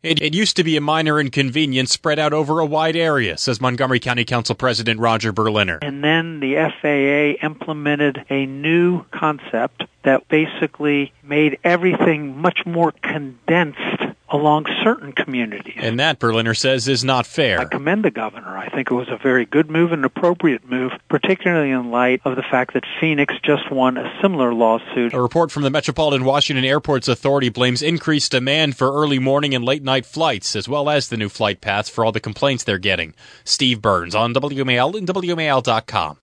It used to be a minor inconvenience spread out over a wide area, says Montgomery County Council President Roger Berliner. And then the FAA implemented a new concept that basically made everything much more condensed along certain communities. And that, Berliner says, is not fair. I commend the governor. I think it was a very good move and an appropriate move, particularly in light of the fact that Phoenix just won a similar lawsuit. A report from the Metropolitan Washington Airports Authority blames increased demand for early morning and late night flights, as well as the new flight paths for all the complaints they're getting. Steve Burns on WMAL and WMAL.com.